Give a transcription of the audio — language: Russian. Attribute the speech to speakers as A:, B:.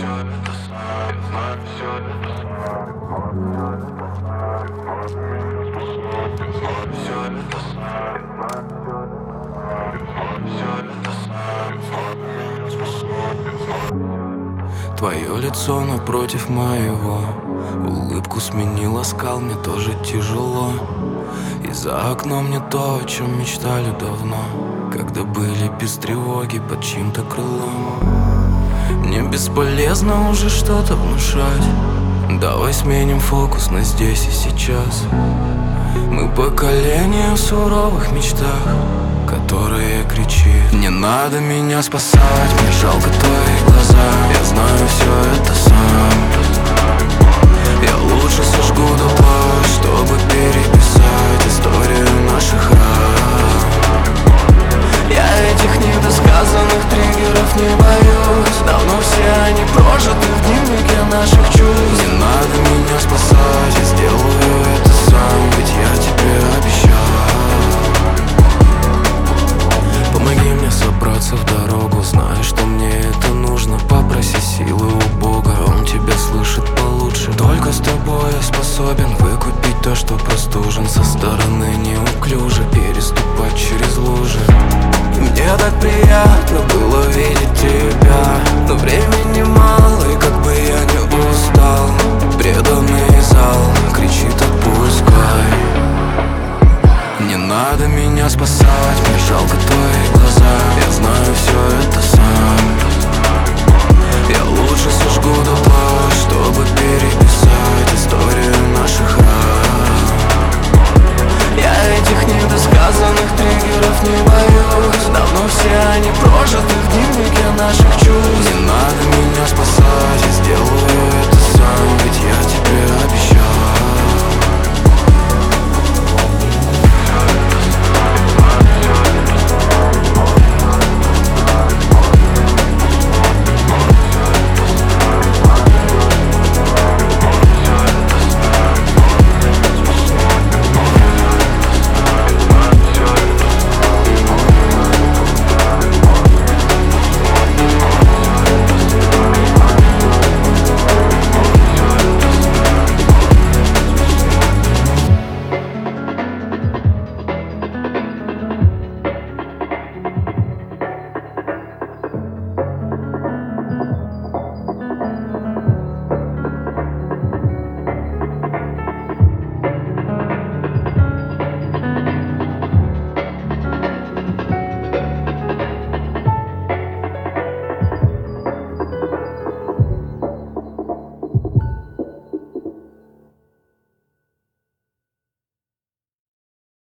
A: Твое лицо напротив моего, улыбку сменил оскал, мне тоже тяжело. И за окном не то, о чем мечтали давно, когда были без тревоги под чьим-то крылом. Мне бесполезно уже что-то внушать, давай сменим фокус на здесь и сейчас. Мы поколение в суровых мечтах, которое кричит: не надо меня спасать, мне жалко твои глаза.